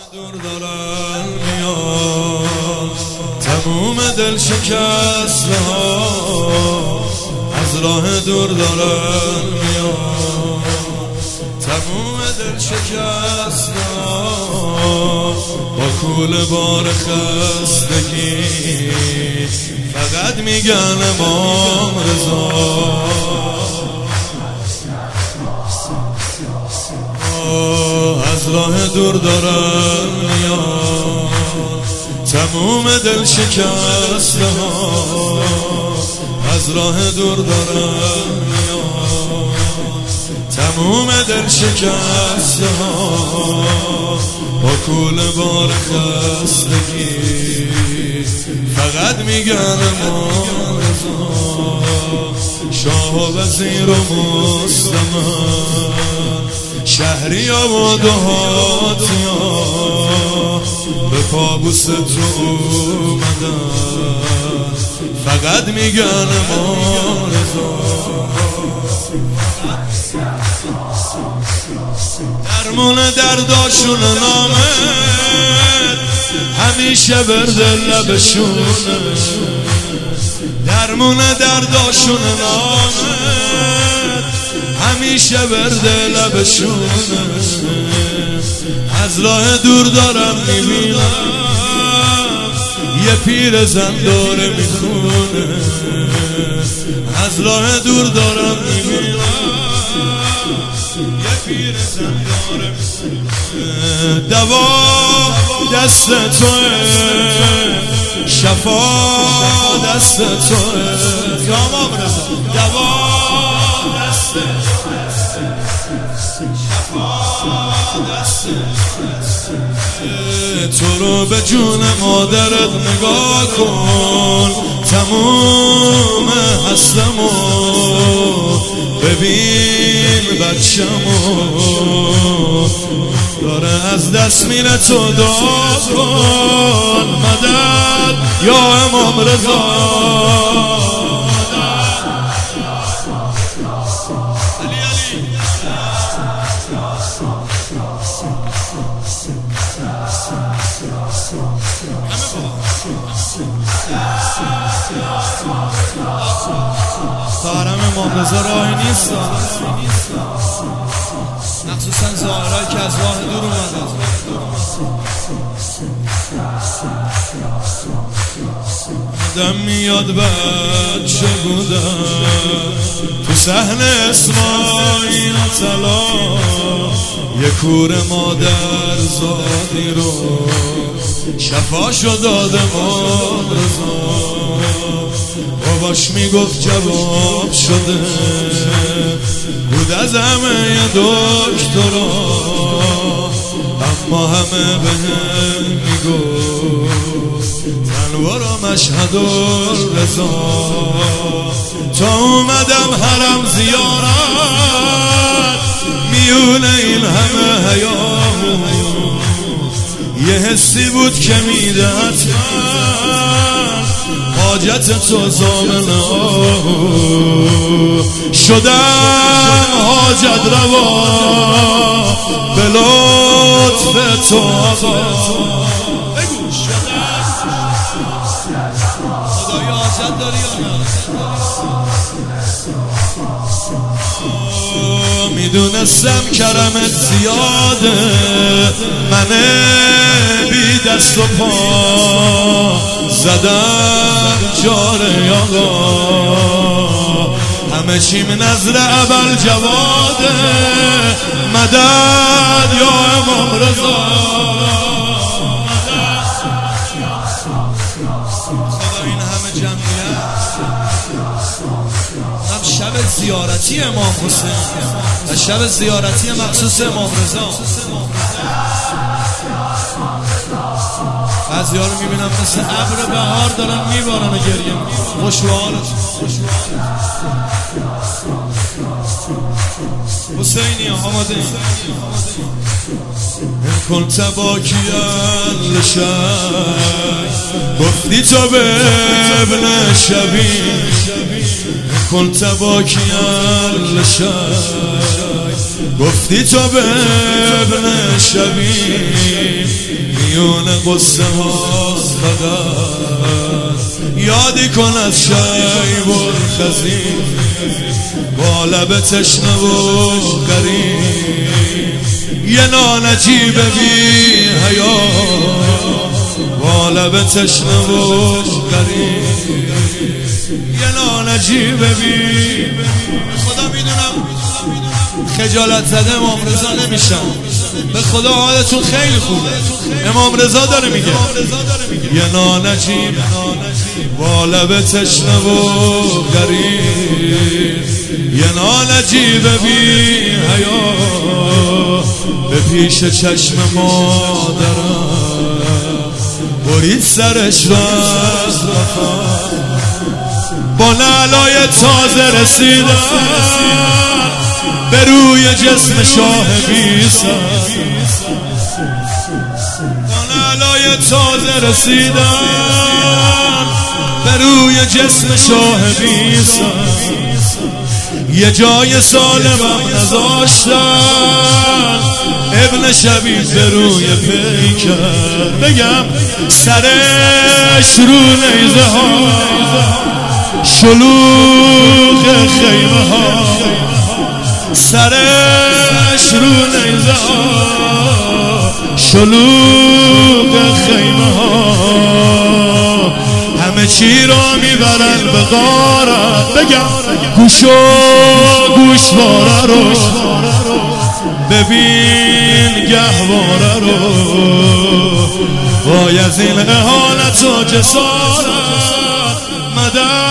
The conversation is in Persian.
دور دارن میاد تموم دل شکسته ها از راه دور دارن میاد تموم دل شکسته ها با کول بار خستگی فقط میگن امام رضا از راه دور دارن میاد تموم دل شکسته ها از راه دور دارن میاد تموم دل شکسته ها با کول بار خستگی فقط میگن امام رضا شاه و وزیر و مستمر شهری ها و دهاتی ها به پابوس تو اومدن فقط میگن امام رضا درمون درداشون نامد همیشه برد لبشونه درمون درداشون نامد همیشه برد لبشونه از راه دور دارم میبینم یه پیر زن داره میخونه از راه دور دارم میبینم یه پیر زن داره میخونه دوا دست توه شفا دست توه یا امام رضا دوا دست تو رو به جون مادرت نگاه کن تموم هستمو ببین بچه‌مو داره از دست میره تو دعا کن مدد یا امام رضا حرم امام رضا راهی نیست مخصوصا ظاهرهایی که از راه دور اومده دم میاد بچه بودم تو صحن اسماعیل طلا یه کور مادر زادی رو شفاشو داده امام رضا باباش میگفت جواب شده بود از همه دکترا اما همه بهم میگفت تنوارا مشهد الرضا تا اومدم حرم زیارت میونه این همه حیامون یه حسی بود که میده حاجت تو زامن شدم حاجت روا به لطف تو آقا بگو شدم خدای حاجت داری یا نه میدونستم کرمت زیاده منه بی دست و پا زدم جاره آقا همه چیم نظر اول جواده مدد یا امام رضا خدا این همه جمعیت شب زیارتی امام حسین و شب زیارتی مخصوص امام رضا بعضی ها رو میبینم مثل ابر بهار دارن میبارن و گریه خوش و حالت حسینی آماده كنت باكيا لشاي گفتی تو به ابن شبی كنت باكيا لشاي گفتی تو به ابن شبی میون قصه ها فقط یادی کن از شیب و خزین با لب تشنه و غریب یه نانجیب بی حیا با لب تشنه و غریب یه نانجیب بی خدا میدونم خجالت زده امام رضا نمیشم به خدا حالتون خیلی خوبه امام رضا داره میگه یه نانجیب با لب تشنه و غریب یه نانجیب بی حیا به پیش چشم مادرم برید سرش را از وفا با نعلای تازه رسیدن به روی جسم شاه بیسر با نعلای تازه رسیدن به روی جسم شاه بیسر یه جای سالمم نذاشتن ابن شبیب به روی پیکر بگم سرش رو نیزه ها شلوغ خیمه ها سرش رو نیزه ها شلوغ خیمه ها همه چی را میبرن به غارت بگم گوش و گوشواره رو ببین گهواره رو وای از این اهانت و جسارت مدد